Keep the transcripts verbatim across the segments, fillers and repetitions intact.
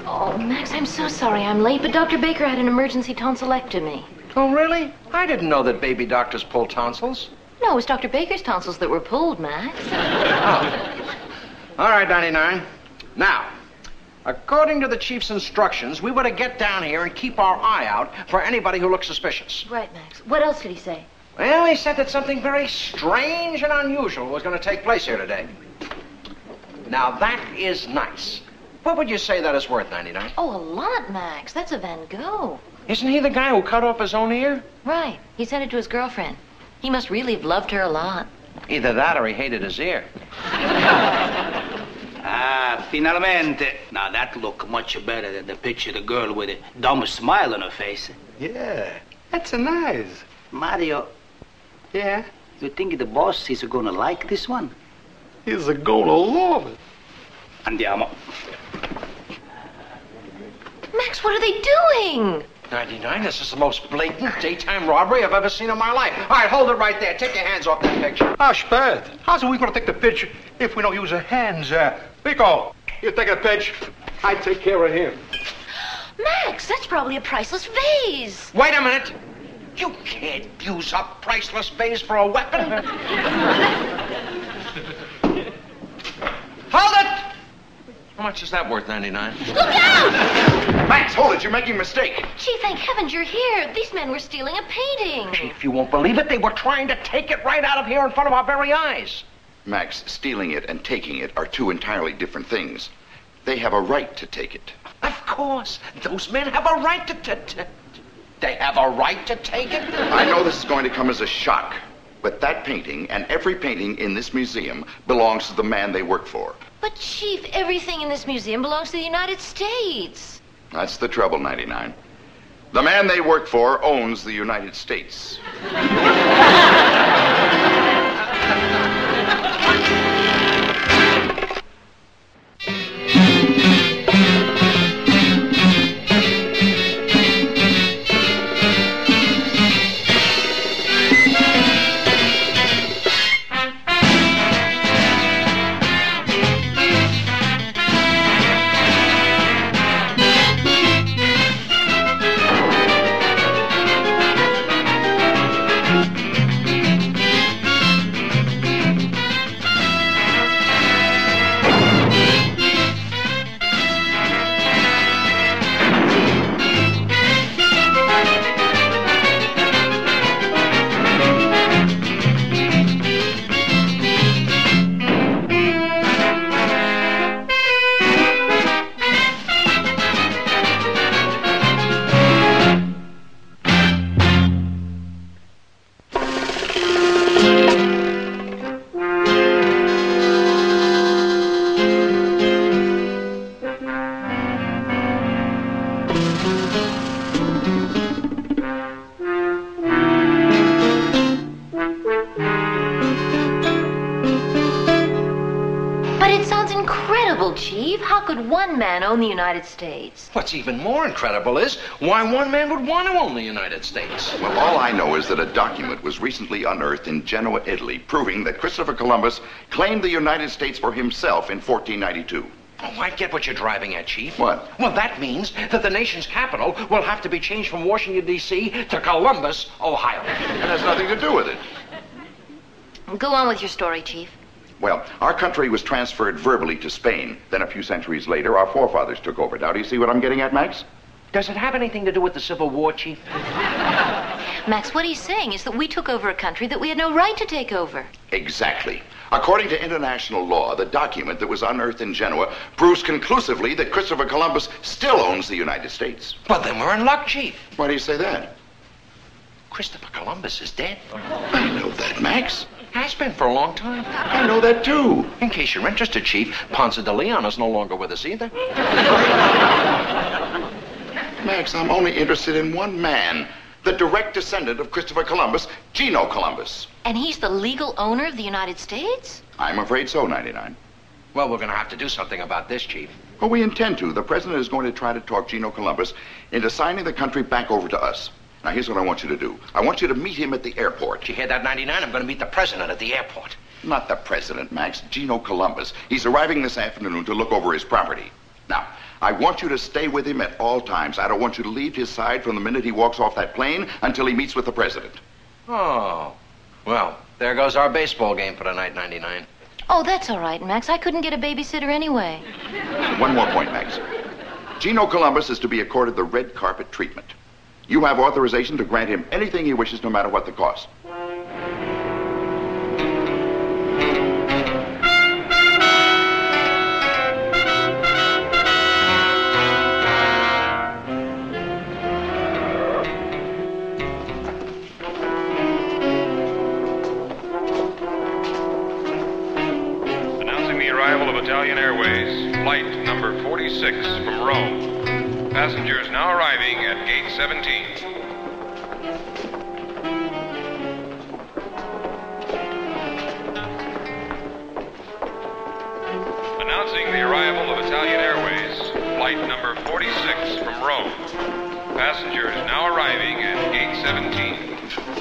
Oh, Max, I'm so sorry I'm late, but Doctor Baker had an emergency tonsillectomy. Oh, really? I didn't know that baby doctors pull tonsils. No, it was Doctor Baker's tonsils that were pulled, Max. Oh. All right, ninety-nine. Now, according to the chief's instructions, we were to get down here and keep our eye out for anybody who looks suspicious. Right, Max. What else did he say? Well, he said that something very strange and unusual was going to take place here today. Now, that is nice. What would you say that is worth, ninety-nine? Oh, a lot, Max. That's a Van Gogh. Isn't he the guy who cut off his own ear? Right. He sent it to his girlfriend. He must really have loved her a lot. Either that or he hated his ear. Ah, finalmente. Now, that looked much better than the picture of the girl with a dumb smile on her face. Yeah, that's nice. Mario, Yeah? you think the boss is gonna like this one? He's a gonna love it. Andiamo. Max, what are they doing? ninety-nine, this is the most blatant daytime robbery I've ever seen in my life. All right, hold it right there. Take your hands off that picture. Ah, spät. How's we gonna take the picture if we don't use our hands? Uh, Pico, you take a pitch. I take care of him. Max, that's probably a priceless vase. Wait a minute. You can't use a priceless vase for a weapon. Hold it! How much is that worth, ninety-nine? Look out! Max, hold it. You're making a mistake. Chief, thank heavens you're here. These men were stealing a painting. Chief, you won't believe it. They were trying to take it right out of here in front of our very eyes. Max, stealing it and taking it are two entirely different things. They have a right to take it. Of course. Those men have a right to... to, to they have a right to take it? I know this is going to come as a shock, but that painting and every painting in this museum belongs to the man they work for. But, Chief, everything in this museum belongs to the United States. That's the trouble, ninety-nine. The man they work for owns the United States. Chief. How could one man own the United States? What's even more incredible is why one man would want to own the United States. Well, all I know is that a document was recently unearthed in Genoa, Italy, proving that Christopher Columbus claimed the United States for himself in fourteen ninety-two. Oh, I get what you're driving at, Chief. What? Well, that means that the nation's capital will have to be changed from Washington, D C to Columbus, Ohio. It has nothing to do with it. Go on with your story, Chief. Well, our country was transferred verbally to Spain. Then a few centuries later, our forefathers took over. Now, do you see what I'm getting at, Max? Does it have anything to do with the Civil War, Chief? Max, what he's saying is that we took over a country that we had no right to take over. Exactly. According to international law, the document that was unearthed in Genoa proves conclusively that Christopher Columbus still owns the United States. Well, then we're in luck, Chief. Why do you say that? Christopher Columbus is dead. I know that, Max. Has been for a long time. I know that, too. In case you're interested, Chief, Ponce de Leon is no longer with us either. Max, I'm only interested in one man, the direct descendant of Christopher Columbus, Gino Columbus. And he's the legal owner of the United States? I'm afraid so, ninety-nine. Well, we're going to have to do something about this, Chief. Well, we intend to. The president is going to try to talk Gino Columbus into signing the country back over to us. Now, here's what I want you to do. I want you to meet him at the airport. Did you hear that, ninety-nine? I'm going to meet the president at the airport. Not the president, Max. Gino Columbus. He's arriving this afternoon to look over his property. Now, I want you to stay with him at all times. I don't want you to leave his side from the minute he walks off that plane until he meets with the president. Oh, well, there goes our baseball game for tonight, ninety-nine. Oh, that's all right, Max. I couldn't get a babysitter anyway. One more point, Max. Gino Columbus is to be accorded the red carpet treatment. You have authorization to grant him anything he wishes, no matter what the cost. Italian Airways, flight number forty-six from Rome. Passengers now arriving at gate seventeen. Announcing the arrival of Italian Airways, flight number forty-six from Rome. Passengers now arriving at gate seventeen.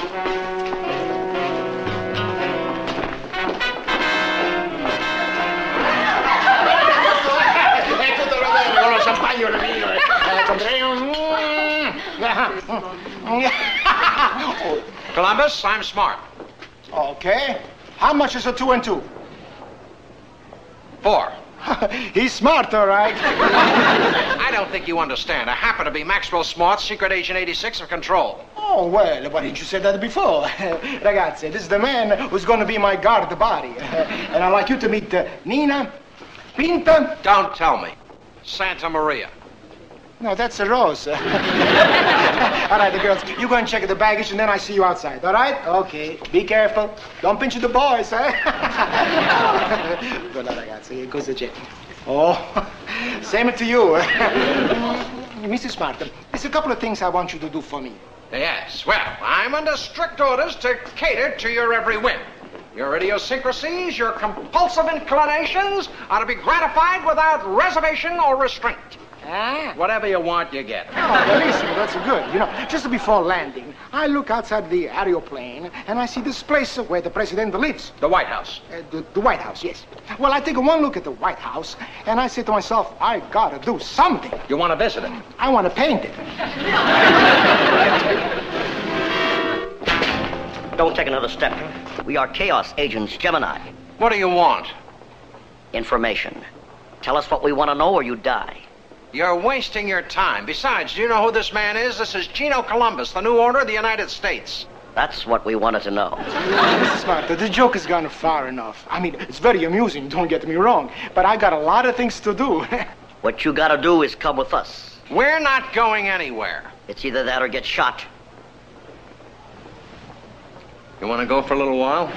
Columbus, I'm smart. Okay. How much is a two and two? Four. He's smart, all right. I don't think you understand. I happen to be Maxwell Smart, Secret Agent eighty-six of Control. Oh, well, why didn't you say that before? Ragazzi, this is the man who's going to be my guard body. And I'd like you to meet uh, Nina, Pinta. Don't tell me. Santa Maria. No, that's a Rose. All right, the girls, you go and check the baggage, and then I see you outside, all right? Okay, be careful. Don't pinch the boys, eh? Buona ragazzi, cosa c'è? Oh, same to you. Mister Smart, there's a couple of things I want you to do for me. Yes, well, I'm under strict orders to cater to your every whim. Your idiosyncrasies, your compulsive inclinations are to be gratified without reservation or restraint. Ah. Whatever you want, you get. Oh, well, listen, that's good. You know, just before landing, I look outside the aeroplane, and I see this place where the president lives. The White House. Uh, the, the White House, yes. Well, I take one look at the White House, and I say to myself, I gotta do something. You want to visit it? I want to paint it. Don't take another step. We are Chaos Agents Gemini. What do you want? Information. Tell us what we want to know or you die. You're wasting your time. Besides, do you know who this man is? This is Gino Columbus, the new order of the United States. That's what we wanted to know. Mister Smart, the joke has gone far enough. I mean, it's very amusing, don't get me wrong, but I got a lot of things to do. What you gotta do is come with us. We're not going anywhere. It's either that or get shot. You want to go for a little while?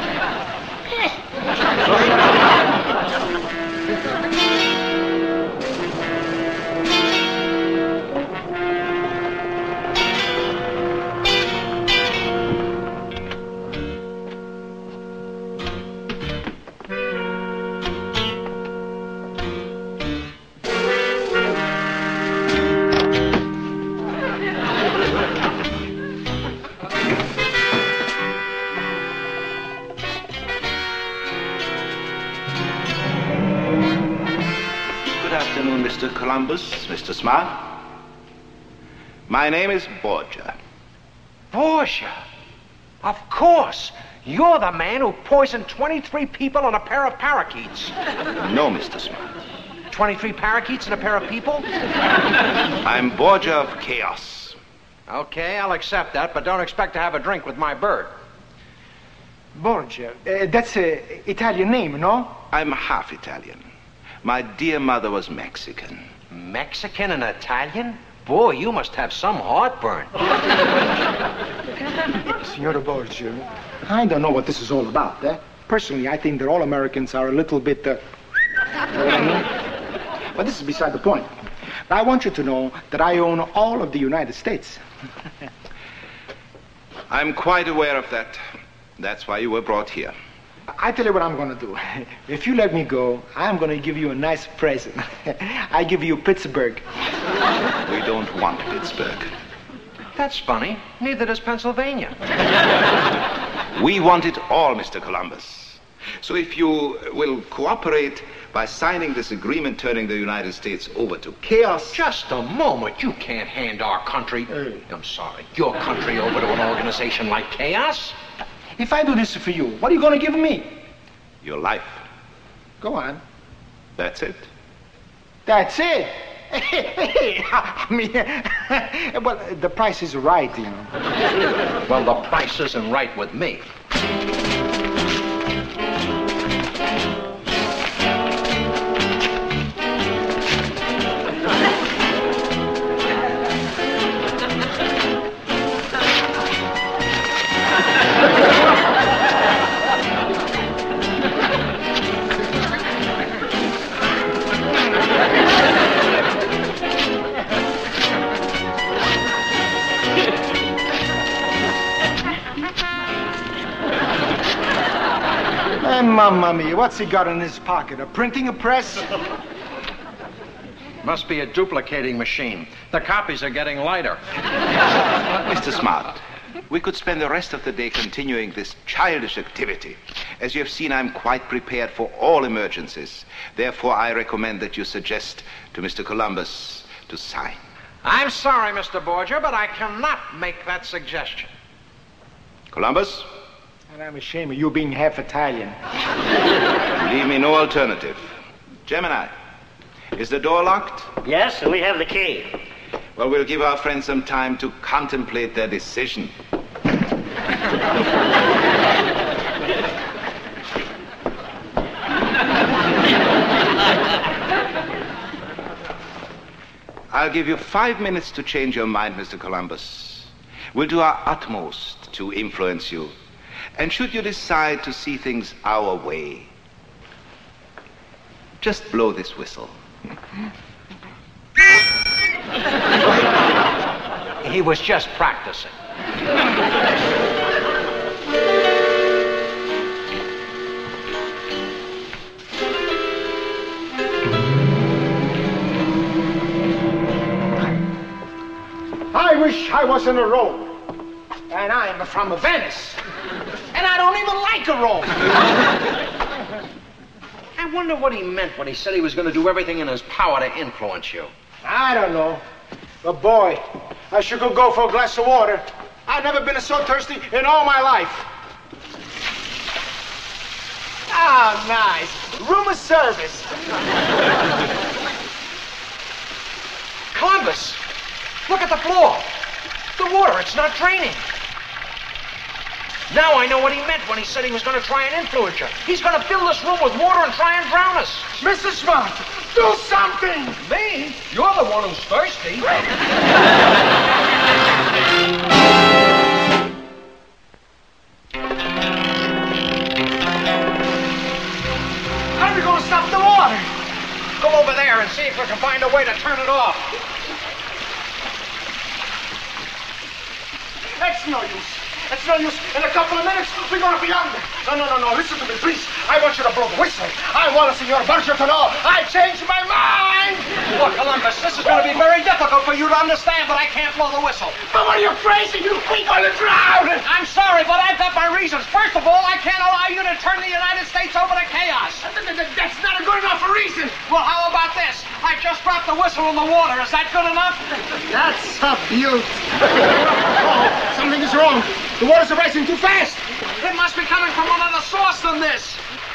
Mister Columbus, Mister Smart. My name is Borgia. Borgia? Of course. You're the man who poisoned twenty-three people and a pair of parakeets. No, Mister Smart. twenty-three parakeets and a pair of people? I'm Borgia of Chaos. Okay, I'll accept that, but don't expect to have a drink with my bird. Borgia, uh, that's an Italian name, no? I'm half Italian. My dear mother was Mexican. Mexican and Italian? Boy, you must have some heartburn. Signora Borgia, I don't know what this is all about, eh? Personally, I think that all Americans are a little bit, uh... you know what I mean? But this is beside the point. I want you to know that I own all of the United States. I'm quite aware of that. That's why you were brought here. I tell you what I'm going to do. If you let me go, I'm going to give you a nice present. I give you Pittsburgh. We don't want Pittsburgh. That's funny. Neither does Pennsylvania. We want it all, Mister Columbus. So if you will cooperate by signing this agreement turning the United States over to chaos... Just a moment. You can't hand our country... Hey. I'm sorry, your country over to an organization like Chaos? If I do this for you, what are you going to give me? Your life. Go on. That's it. That's it. I mean, well, the price is right, you know. Well, the price isn't right with me. Mamma mia, what's he got in his pocket? A printing press? Must be a duplicating machine. The copies are getting lighter. Mister Smart, we could spend the rest of the day continuing this childish activity. As you have seen, I'm quite prepared for all emergencies. Therefore, I recommend that you suggest to Mister Columbus to sign. I'm sorry, Mister Borgia, but I cannot make that suggestion. Columbus? And I'm ashamed of you being half Italian. Leave me no alternative. Gemini, is the door locked? Yes, and we have the key. Well, we'll give our friends some time to contemplate their decision. I'll give you five minutes to change your mind, Mister Columbus. We'll do our utmost to influence you. And should you decide to see things our way, just blow this whistle. He was just practicing. I wish I was in a Rome. And I'm from Venice. And I don't even like a Rome. I wonder what he meant when he said he was going to do everything in his power to influence you. I don't know. But boy, I should go go for a glass of water. I've never been so thirsty in all my life. Ah, nice. Room service. Columbus, look at the floor. The water, it's not draining. Now I know what he meant when he said he was going to try and influence you. He's going to fill this room with water and try and drown us. Mister Smart, do something! Me? You're the one who's thirsty. How are we going to stop the water? Go over there and see if we can find a way to turn it off. That's no use. That's no use. In a couple of minutes, we're going to be under. No, no, no, no. Listen to me, please. I want you to blow the whistle. I want Senor Borgia to know I changed my mind. Look, Columbus, this is going to be very difficult for you to understand, but I can't blow the whistle. But what are you crazy? You we're going to drown. I'm sorry, but I've got my reasons. First of all, I can't allow you to turn the United States over to chaos. That's not a good enough reason. Well, how about this? I just dropped the whistle in the water. Is that good enough? That's a beaut. Oh, something is wrong. The water's rising too fast. It must be coming from another source than this.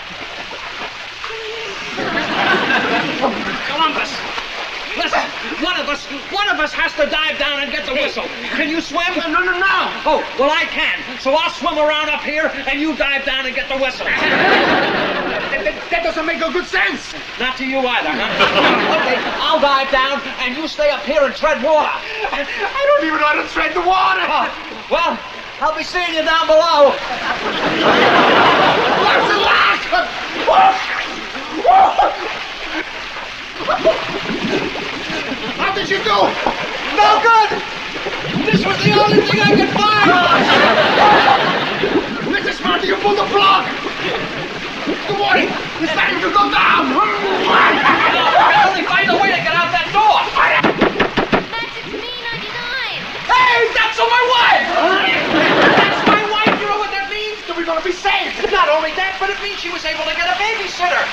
Columbus, listen. One of us, one of us has to dive down and get the whistle. Can you swim? No, no, no, no. Oh, well, I can. So I'll swim around up here, and you dive down and get the whistle. that, that, that doesn't make no good sense. Not to you either, huh? Okay, I'll dive down, and you stay up here and tread water. I don't even know how to tread the water. Oh, well, I'll be seeing you down below. What's the last? How did you do? No good! This was the only thing I could find! Mister Smarty, you pulled the plug! Good morning! It's time to go down! I can only find a way to get out that door! Max, it's me, ninety-nine. Hey, that's my wife! That's my wife, you know what that means? We're gonna be saved! Not only that, but but it means she was able to get a babysitter.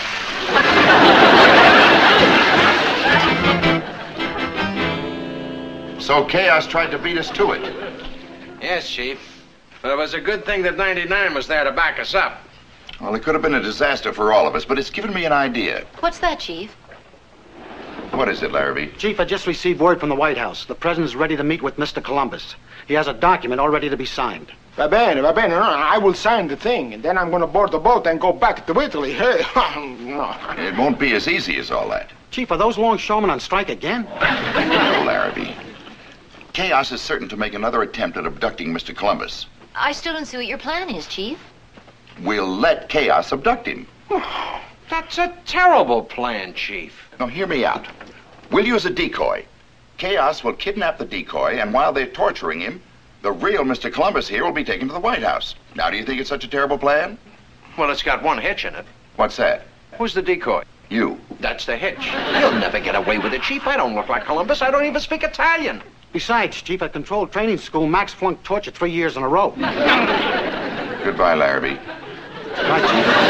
So Chaos tried to beat us to it. Yes, Chief. But it was a good thing that ninety-nine was there to back us up. Well, it could have been a disaster for all of us, but it's given me an idea. What's that, Chief? What is it, Larrabee? Chief, I just received word from the White House. The president's ready to meet with Mister Columbus. He has a document all ready to be signed. Va bene, va bene. No, I will sign the thing, and then I'm going to board the boat and go back to Italy. Hey, no. It won't be as easy as all that. Chief, are those longshoremen on strike again? No, Larrabee. Chaos is certain to make another attempt at abducting Mister Columbus. I still don't see what your plan is, Chief. We'll let Chaos abduct him. That's a terrible plan, Chief. Now, hear me out. We'll use a decoy. Chaos will kidnap the decoy, and while they're torturing him, the real Mister Columbus here will be taken to the White House. Now, do you think it's such a terrible plan? Well, it's got one hitch in it. What's that? Who's the decoy? You. That's the hitch. You'll never get away with it, Chief. I don't look like Columbus. I don't even speak Italian. Besides, Chief, at Control Training School, Max flunked torture three years in a row. Goodbye, Larrabee. Right,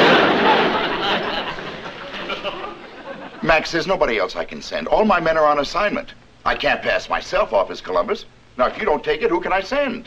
Chief. Max, there's nobody else I can send. All my men are on assignment. I can't pass myself off as Columbus. Now, if you don't take it, who can I send?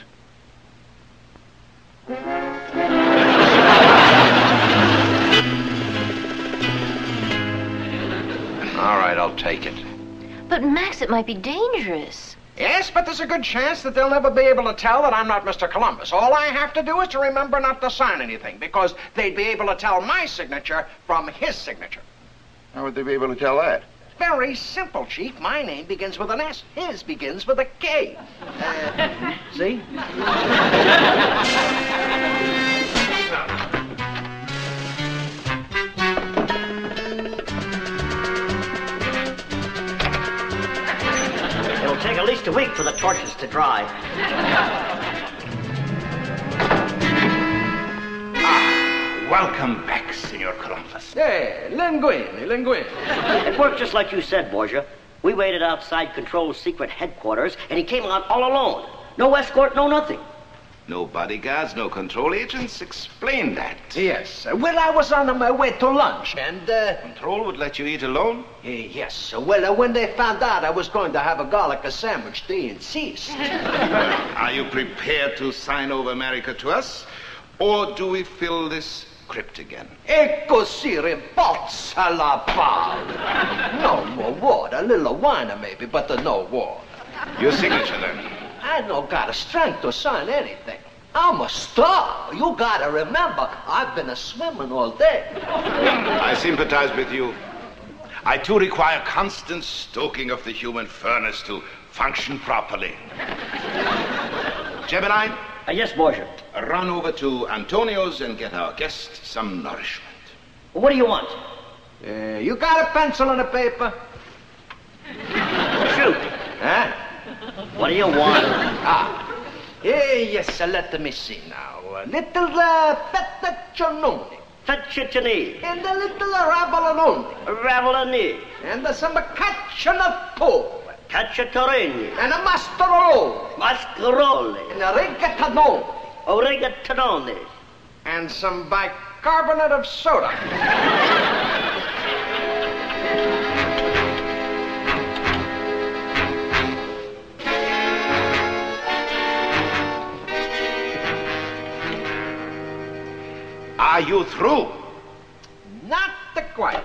All right, I'll take it. But, Max, it might be dangerous. Yes, but there's a good chance that they'll never be able to tell that I'm not Mister Columbus. All I have to do is to remember not to sign anything, because they'd be able to tell my signature from his signature. How would they be able to tell that? Very simple, Chief. My name begins with an S. His begins with a K. Uh, see? It'll take at least a week for the torches to dry. Ah, welcome back, Senor Columbus. Hey, linguini, linguini. It worked just like you said, Borgia. We waited outside Control's secret headquarters, and he came out all alone. No escort, no nothing. No bodyguards, no control agents. Explain that. Yes. Uh, well, I was on my way to lunch, and, uh... Control would let you eat alone? Uh, yes. Uh, well, uh, when they found out I was going to have a garlic sandwich, they insist. Are you prepared to sign over America to us? Or do we fill this crypt again? E così rimbalza la palla. No more war. A little wine, maybe, but uh, no war. Your signature, then. I don't got a strength to sign anything. I'm a star. You gotta remember, I've been a swimming all day. I sympathize with you. I too require constant stoking of the human furnace to function properly. Gemini? Uh, yes, Borgia. Run over to Antonio's and get our guest some nourishment. What do you want? Uh, you got a pencil and a paper? Shoot. Huh? What do you want? Ah. Eh, yes, uh, let me see now. A little uh, fettuccine. Fettuccine. And a little raviolone. Raviolone. And uh, some cacciatore. Cacciatorini. And a mascarole. Mascarole. And a rigatone. Oregatone. And some bicarbonate of soda. Are you through? Not quite.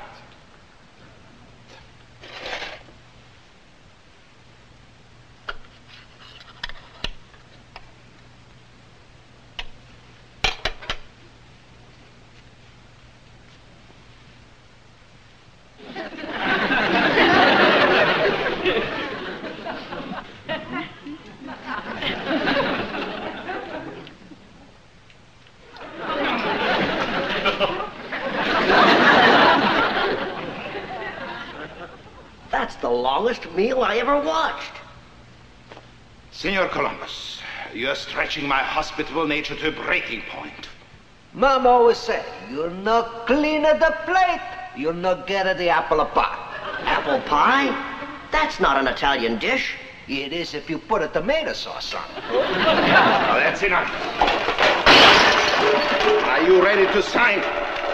That's the longest meal I ever watched. Senor Columbus, you're stretching my hospitable nature to a breaking point. Mama always said, you're not clean at the plate, you're not get at the apple pie. Apple pie? That's not an Italian dish. It is if you put a tomato sauce on it. Now that's enough. Are you ready to sign?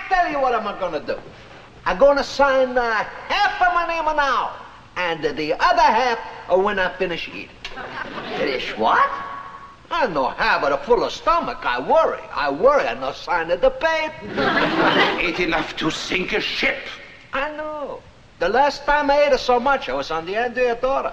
tell you what I'm gonna do. I'm gonna sign uh, half of my name now, and the other half uh, when I finish eating. Finish what? I no have a full of stomach. I worry. I worry. I no sign of the paper. Ain't enough to sink a ship. I know. The last time I ate so much, I was on the end of your daughter.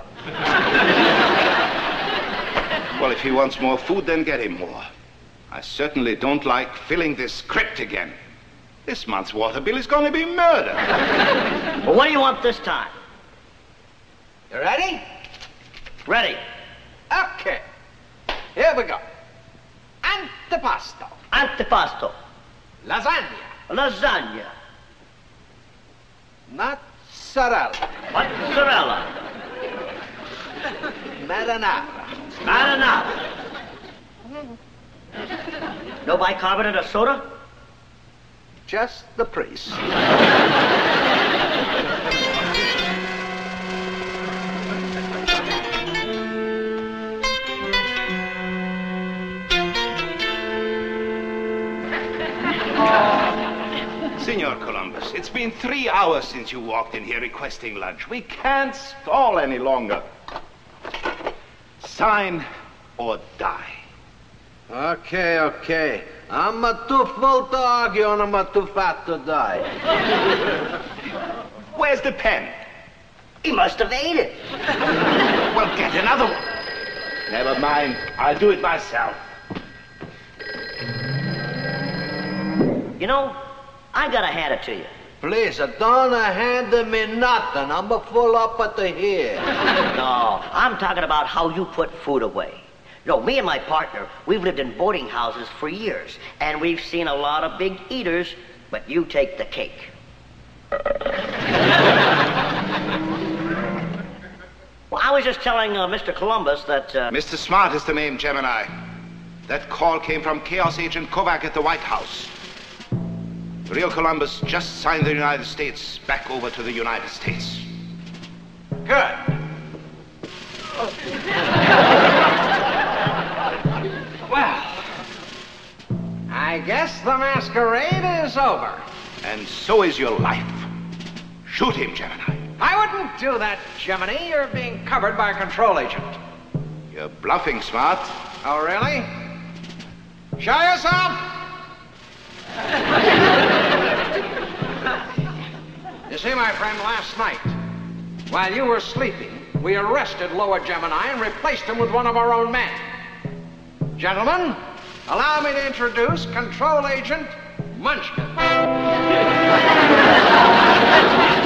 Well, if he wants more food, then get him more. I certainly don't like filling this crypt again. This month's water bill is going to be murder. Well, what do you want this time? You ready? Ready. Okay. Here we go. Antipasto. Antipasto. Lasagna. Lasagna. Mozzarella. Mozzarella. Marinara. Marinara. No bicarbonate or soda? Just the priest. Senor Columbus, it's been three hours since you walked in here requesting lunch. We can't stall any longer. Sign or die. Okay, okay. I'm uh, too full to argue and I'm uh, too fat to die. Where's the pen? He must have ate it. Well, get another one. Never mind. I'll do it myself. You know, I gotta hand it to you. Please, uh, don't uh, hand me nothing. I'm uh, full up at the here. No, I'm talking about how you put food away. You know, me and my partner, we've lived in boarding houses for years, and we've seen a lot of big eaters, but you take the cake. Well, I was just telling uh, Mister Columbus that... Uh... Mister Smart is the name, Gemini. That call came from Chaos Agent Kovac at the White House. The real Columbus just signed the United States back over to the United States. Good. Well, I guess the masquerade is over. And so is your life. Shoot him, Gemini. I wouldn't do that, Gemini. You're being covered by a control agent. You're bluffing, Smart. Oh, really? Show yourself! You see, my friend, last night, while you were sleeping, we arrested Lower Gemini and replaced him with one of our own men. Gentlemen, allow me to introduce Control Agent Munchkin.